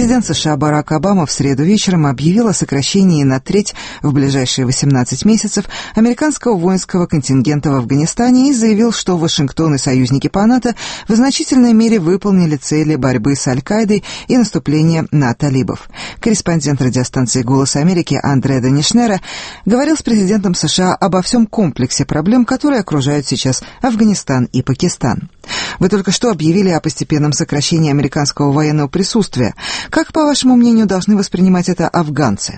Президент США Барак Обама в среду вечером объявил о сокращении на треть в ближайшие 18 месяцев американского воинского контингента в Афганистане и заявил, что Вашингтон и союзники по НАТО в значительной мере выполнили цели борьбы с Аль-Каидой и наступления на талибов. Корреспондент радиостанции «Голос Америки» Андре Данишнера говорил с президентом США обо всем комплексе проблем, которые окружают сейчас Афганистан и Пакистан. Вы только что объявили о постепенном сокращении американского военного присутствия. Как, по вашему мнению, должны воспринимать это афганцы?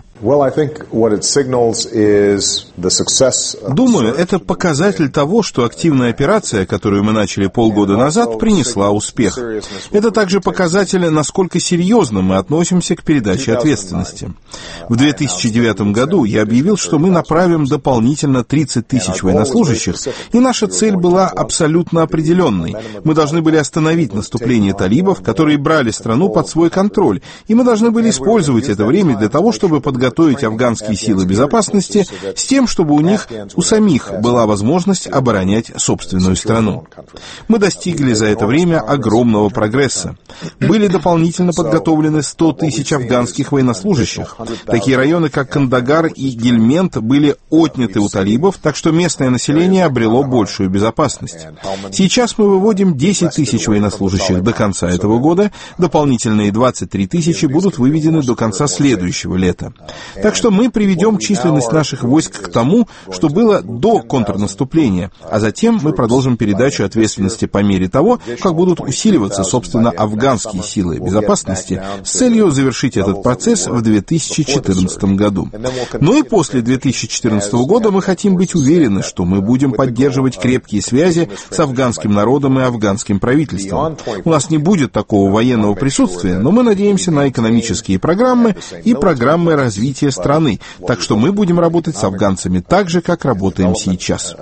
Думаю, это показатель того, что активная операция, которую мы начали полгода назад, принесла успех. Это также показатель, насколько серьезно мы относимся к передаче ответственности. В 2009 году я объявил, что мы направим дополнительно 30 тысяч военнослужащих, и наша цель была абсолютно определенной. Мы должны были остановить наступление талибов, которые брали страну под свой контроль, и мы должны были использовать это время для того, чтобы подготовить афганские силы безопасности с тем, чтобы у самих была возможность оборонять собственную страну. Мы достигли за это время огромного прогресса. Были дополнительно подготовлены 100 тысяч афганских военнослужащих. Такие районы, как Кандагар и Гельмент, были отняты у талибов, так что местное население обрело большую безопасность. Сейчас мы выводим 10 тысяч военнослужащих до конца этого года, дополнительные 23 тысячи будут выведены до конца следующего лета. Так что мы приведем численность наших войск к тому, что было до контрнаступления, а затем мы продолжим передачу ответственности по мере того, как будут усиливаться, собственно, афганские силы безопасности с целью завершить этот процесс в 2014 году. Но и после 2014 года мы хотим быть уверены, что мы будем поддерживать крепкие связи с афганским народом и афганским правительством. У нас не будет такого военного присутствия, но мы надеемся на экономические программы и программы развития страны, так что мы будем работать с афганцами так же, как работаем сейчас.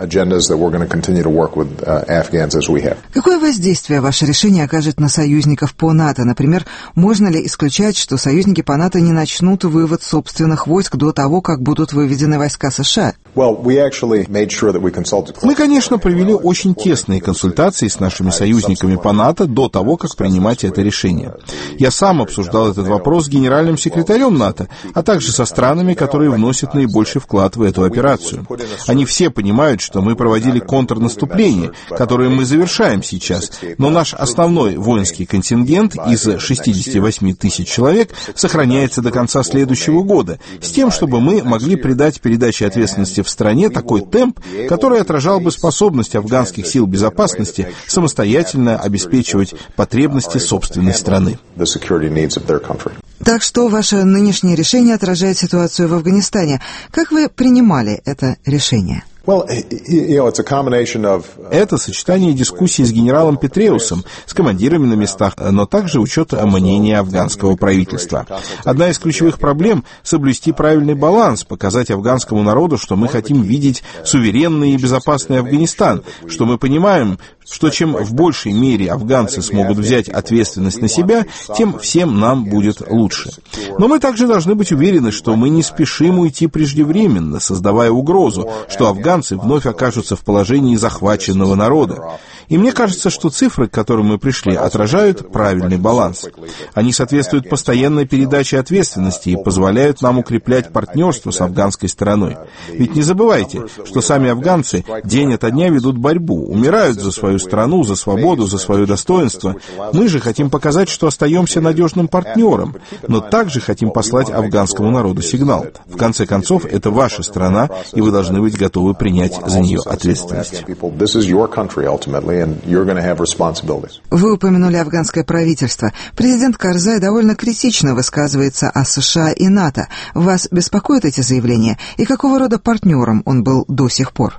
Какое воздействие ваше решение окажет на союзников по НАТО? Например, можно ли исключать, что союзники по НАТО не начнут вывод собственных войск до того, как будут выведены войска США? Мы, конечно, провели очень тесные консультации с нашими союзниками по НАТО до того, как принимать это решение. Я сам обсуждал этот вопрос с генеральным секретарем НАТО, а также со странами, которые вносят наибольший вклад в эту операцию. Они все понимают, что мы проводили контрнаступление, которое мы завершаем сейчас, но наш основной воинский контингент из 68 тысяч человек сохраняется до конца следующего года, с тем, чтобы мы могли придать передаче ответственности в стране такой темп, который отражал бы способность афганских сил безопасности самостоятельно обеспечивать потребности собственной страны. Так что ваше нынешнее решение отражает ситуацию в Афганистане. Как вы принимали это решение? Это сочетание дискуссий с генералом Петреусом, с командирами на местах, но также учет мнения афганского правительства. Одна из ключевых проблем — соблюсти правильный баланс, показать афганскому народу, что мы хотим видеть суверенный и безопасный Афганистан, что мы понимаем, что чем в большей мере афганцы смогут взять ответственность на себя, тем всем нам будет лучше. Но мы также должны быть уверены, что мы не спешим уйти преждевременно, создавая угрозу, что афганцы вновь окажутся в положении захваченного народа. И мне кажется, что цифры, к которым мы пришли, отражают правильный баланс. Они соответствуют постоянной передаче ответственности и позволяют нам укреплять партнерство с афганской стороной. Ведь не забывайте, что сами афганцы день ото дня ведут борьбу, умирают за свою страну, за свободу, за свое достоинство. Мы же хотим показать, что остаемся надежным партнером, но также хотим послать афганскому народу сигнал. В конце концов, это ваша страна, и вы должны быть готовы принять за нее ответственность. Вы упомянули афганское правительство. Президент Карзай довольно критично высказывается о США и НАТО. Вас беспокоят эти заявления? И какого рода партнером он был до сих пор?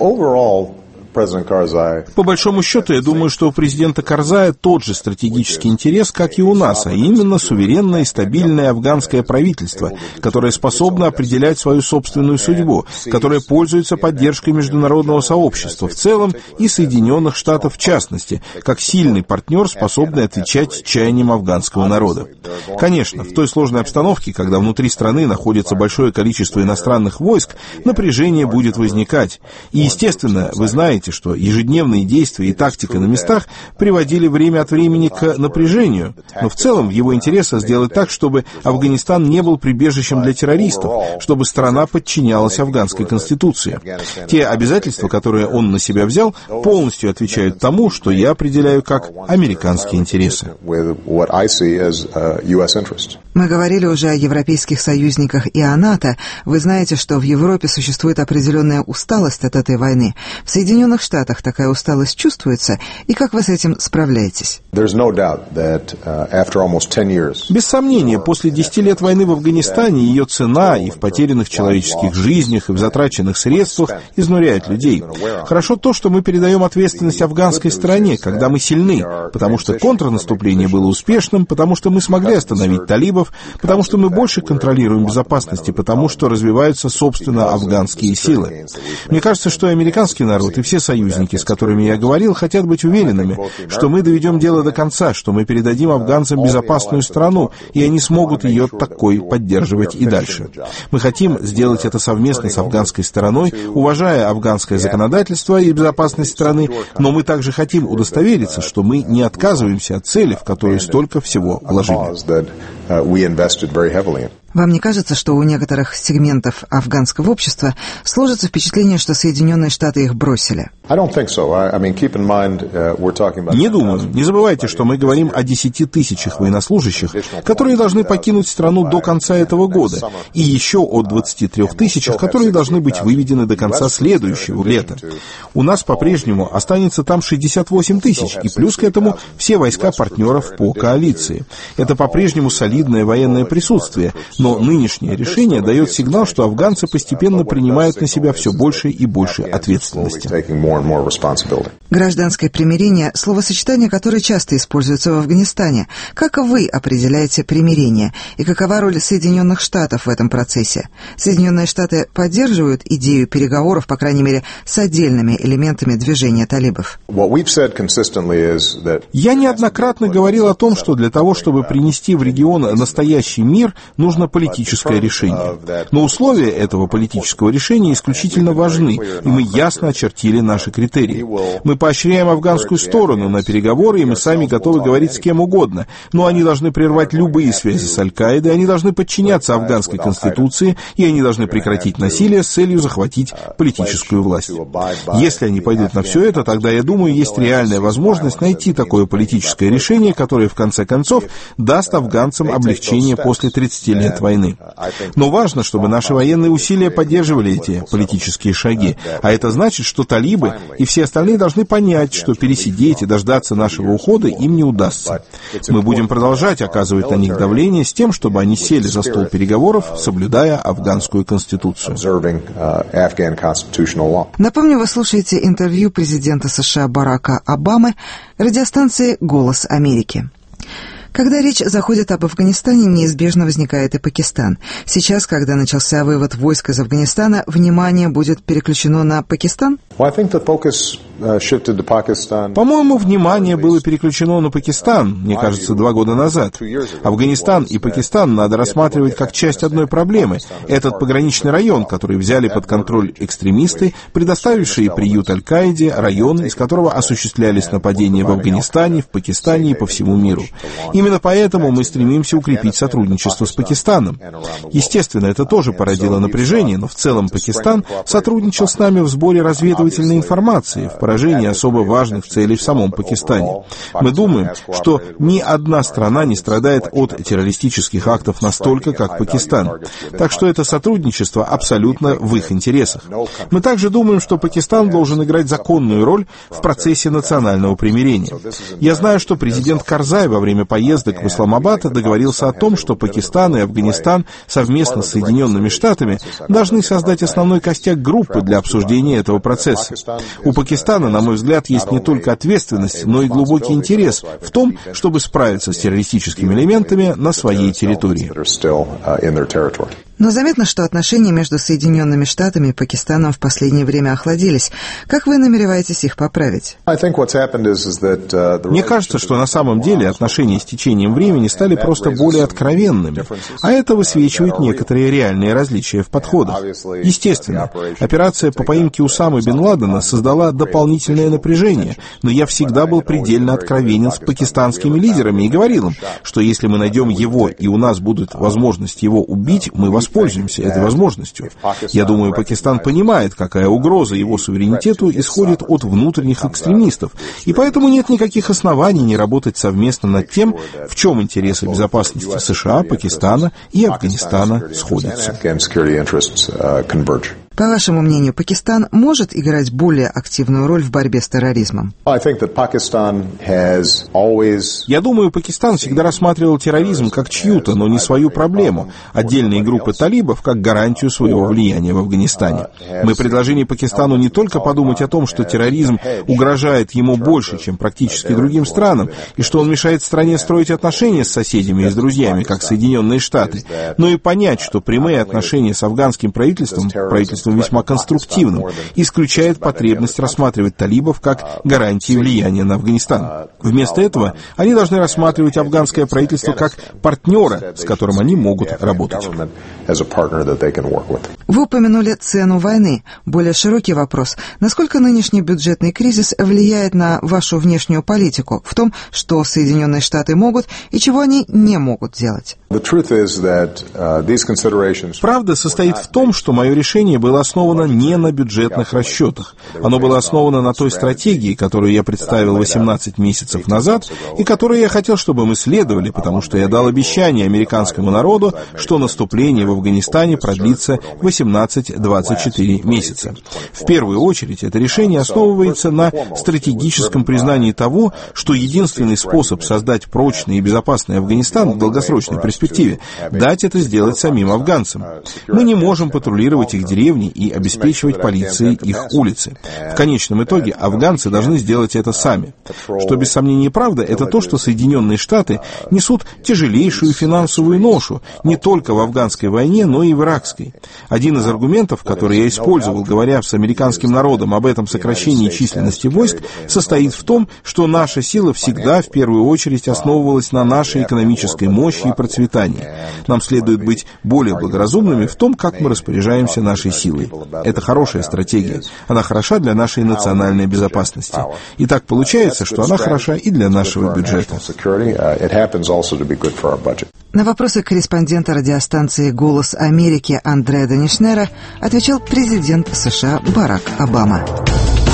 По большому счету, я думаю, что у президента Карзая тот же стратегический интерес, как и у нас, а именно суверенное и стабильное афганское правительство, которое способно определять свою собственную судьбу, которое пользуется поддержкой международного сообщества в целом и Соединенных Штатов в частности, как сильный партнер, способный отвечать чаяниям афганского народа. Конечно, в той сложной обстановке, когда внутри страны находится большое количество иностранных войск, напряжение будет возникать. И, естественно, вы знаете, знаете, что ежедневные действия и тактика на местах приводили время от времени к напряжению, но в целом в его интересах сделать так, чтобы Афганистан не был прибежищем для террористов, чтобы страна подчинялась афганской конституции. Те обязательства, которые он на себя взял, полностью отвечают тому, что я определяю как американские интересы. Мы говорили уже о европейских союзниках и о НАТО. Вы знаете, что в Европе существует определенная усталость от этой войны. В Соединенных Штатах такая усталость чувствуется, и как вы с этим справляетесь? Без сомнения, после 10 лет войны в Афганистане ее цена и в потерянных человеческих жизнях, и в затраченных средствах изнуряет людей. Хорошо то, что мы передаем ответственность афганской стороне, когда мы сильны, потому что контрнаступление было успешным, потому что мы смогли остановить талибов, потому что мы больше контролируем безопасность и потому что развиваются, собственно, афганские силы. Мне кажется, что американский народ и все союзники, с которыми я говорил, хотят быть уверенными, что мы доведем дело до конца, что мы передадим афганцам безопасную страну, и они смогут ее такой поддерживать и дальше. Мы хотим сделать это совместно с афганской стороной, уважая афганское законодательство и безопасность страны, но мы также хотим удостовериться, что мы не отказываемся от цели, в которую столько всего вложили. Вам не кажется, что у некоторых сегментов афганского общества сложится впечатление, что Соединенные Штаты их бросили? Не думаю. Не забывайте, что мы говорим о 10 тысячах военнослужащих, которые должны покинуть страну до конца этого года, и еще о 23 тысячах, которые должны быть выведены до конца следующего лета. У нас по-прежнему останется там 68 тысяч, и плюс к этому все войска партнеров по коалиции. Это по-прежнему солидное военное присутствие, но нынешнее решение дает сигнал, что афганцы постепенно принимают на себя все больше и больше ответственности. Гражданское примирение – словосочетание, которое часто используется в Афганистане. Как вы определяете примирение? И какова роль Соединенных Штатов в этом процессе? Соединенные Штаты поддерживают идею переговоров, по крайней мере, с отдельными элементами движения талибов? Я неоднократно говорил о том, что для того, чтобы принести в регион настоящий мир, нужно политическое решение. Но условия этого политического решения исключительно важны, и мы ясно очертили наши критерии. Мы поощряем афганскую сторону на переговоры, и мы сами готовы говорить с кем угодно, но они должны прервать любые связи с Аль-Каидой, они должны подчиняться афганской конституции, и они должны прекратить насилие с целью захватить политическую власть. Если они пойдут на все это, тогда, я думаю, есть реальная возможность найти такое политическое решение, которое, в конце концов, даст афганцам облегчение после 30 лет войны. Но важно, чтобы наши военные усилия поддерживали эти политические шаги, а это значит, что талибы и все остальные должны понять, что пересидеть и дождаться нашего ухода им не удастся. Мы будем продолжать оказывать на них давление с тем, чтобы они сели за стол переговоров, соблюдая афганскую конституцию. Напомню, вы слушаете интервью президента США Барака Обамы радиостанции «Голос Америки». Когда речь заходит об Афганистане, неизбежно возникает и Пакистан. Сейчас, когда начался вывод войск из Афганистана, внимание будет переключено на Пакистан? По-моему, внимание было переключено на Пакистан, мне кажется, 2 года назад. Афганистан и Пакистан надо рассматривать как часть одной проблемы. Этот пограничный район, который взяли под контроль экстремисты, предоставившие приют Аль-Каиде, район, из которого осуществлялись нападения в Афганистане, в Пакистане и по всему миру. Именно поэтому мы стремимся укрепить сотрудничество с Пакистаном. Естественно, это тоже породило напряжение, но в целом Пакистан сотрудничал с нами в сборе разведывательной информации, в поражении особо важных целей в самом Пакистане. Мы думаем, что ни одна страна не страдает от террористических актов настолько, как Пакистан. Так что это сотрудничество абсолютно в их интересах. Мы также думаем, что Пакистан должен играть законную роль в процессе национального примирения. Я знаю, что президент Карзай во время поездок в Исламабад договорился о том, что Пакистан и Афганистан совместно с Соединенными Штатами должны создать основной костяк группы для обсуждения этого процесса. У Пакистана, на мой взгляд, есть не только ответственность, но и глубокий интерес в том, чтобы справиться с террористическими элементами на своей территории. Но заметно, что отношения между Соединенными Штатами и Пакистаном в последнее время охладились. Как вы намереваетесь их поправить? Мне кажется, что на самом деле отношения с течением времени стали просто более откровенными, а это высвечивает некоторые реальные различия в подходах. Естественно, операция по поимке Усамы бен Ладена создала дополнительное напряжение, но я всегда был предельно откровенен с пакистанскими лидерами и говорил им, что если мы найдем его и у нас будет возможность его убить, мы воспользуемся этой возможностью. Я думаю, Пакистан понимает, какая угроза его суверенитету исходит от внутренних экстремистов, и поэтому нет никаких оснований не работать совместно над тем, в чем интересы безопасности США, Пакистана и Афганистана сходятся. По вашему мнению, Пакистан может играть более активную роль в борьбе с терроризмом? Я думаю, Пакистан всегда рассматривал терроризм как чью-то, но не свою проблему, отдельные группы талибов как гарантию своего влияния в Афганистане. Мы предложили Пакистану не только подумать о том, что терроризм угрожает ему больше, чем практически другим странам, и что он мешает стране строить отношения с соседями и с друзьями, как Соединенные Штаты, но и понять, что прямые отношения с афганским правительством весьма конструктивным, исключает потребность рассматривать талибов как гарантии влияния на Афганистан. Вместо этого они должны рассматривать афганское правительство как партнера, с которым они могут работать. Вы упомянули цену войны. Более широкий вопрос. Насколько нынешний бюджетный кризис влияет на вашу внешнюю политику, в том, что Соединенные Штаты могут и чего они не могут делать? Правда состоит в том, что мое решение было основано не на бюджетных расчетах. Оно было основано на той стратегии, которую я представил 18 месяцев назад, и которую я хотел, чтобы мы следовали, потому что я дал обещание американскому народу, что наступление в Афганистане продлится 18-24 месяца. В первую очередь, это решение основывается на стратегическом признании того, что единственный способ создать прочный и безопасный Афганистан в долгосрочной перспективе — дать это сделать самим афганцам. Мы не можем патрулировать их деревни и обеспечивать полицией их улицы. В конечном итоге афганцы должны сделать это сами. Что без сомнения правда, это то, что Соединенные Штаты несут тяжелейшую финансовую ношу не только в афганской войне, но и в иракской. Один из аргументов, который я использовал, говоря с американским народом об этом сокращении численности войск, состоит в том, что наша сила всегда в первую очередь основывалась на нашей экономической мощи и процветании. Нам следует быть более благоразумными в том, как мы распоряжаемся нашей силой. Это хорошая стратегия. Она хороша для нашей национальной безопасности. И так получается, что она хороша и для нашего бюджета. На вопросы корреспондента радиостанции «Голос Америки» Андреа Данишнера отвечал президент США Барак Обама.